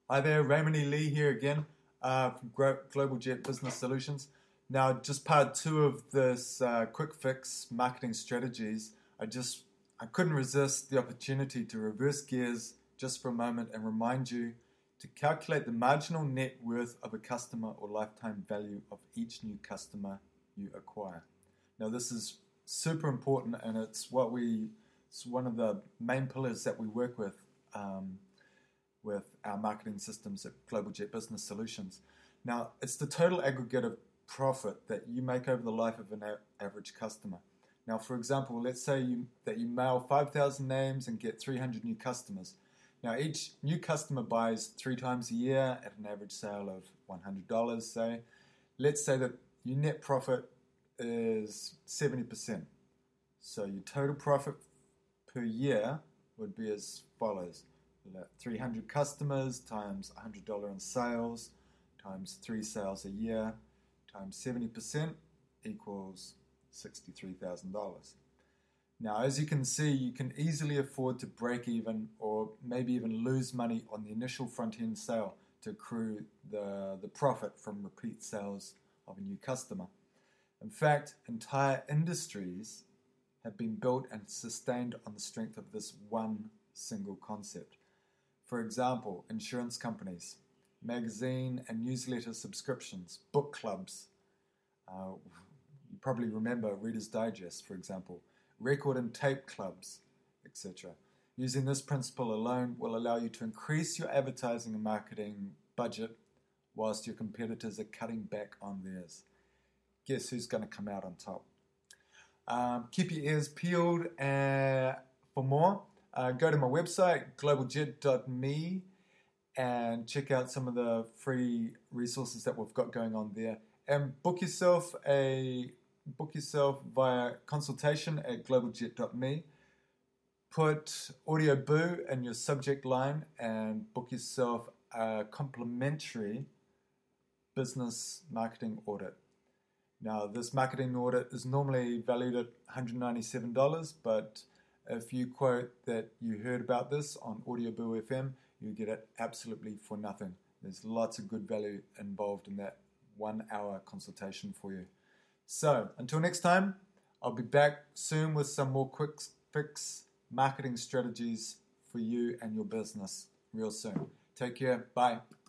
Hi there, Raymond E. Lee here again from Global Jet Business Solutions. Now, just part two of this quick fix marketing strategies. I couldn't resist the opportunity to reverse gears just for a moment and remind you to calculate the marginal net worth of a customer or lifetime value of each new customer you acquire. Now, this is super important, and it's one of the main pillars that we work with our marketing systems at Global Jet Business Solutions. Now, it's the total aggregate of profit that you make over the life of an average customer. Now, for example, let's say that you mail 5,000 names and get 300 new customers. Now, each new customer buys 3 times a year at an average sale of $100, say. Let's say that your net profit is 70%. So your total profit per year would be as follows. 300 customers times $100 in sales times 3 sales a year times 70% equals $63,000. Now, as you can see, you can easily afford to break even or maybe even lose money on the initial front-end sale to accrue the profit from repeat sales of a new customer. In fact, entire industries have been built and sustained on the strength of this one single concept. For example, insurance companies, magazine and newsletter subscriptions, book clubs. You probably remember Reader's Digest, for example, record and tape clubs, etc. Using this principle alone will allow you to increase your advertising and marketing budget whilst your competitors are cutting back on theirs. Guess who's going to come out on top? Keep your ears peeled for more. Go to my website, globaljet.me, and check out some of the free resources that we've got going on there. And book yourself via consultation at globaljet.me. Put Audio Boo in your subject line and book yourself a complimentary business marketing audit. Now, this marketing audit is normally valued at $197, but if you quote that you heard about this on Audio Boo FM, you get it absolutely for nothing. There's lots of good value involved in that 1 hour consultation for you. So, until next time, I'll be back soon with some more quick fix marketing strategies for you and your business real soon. Take care. Bye.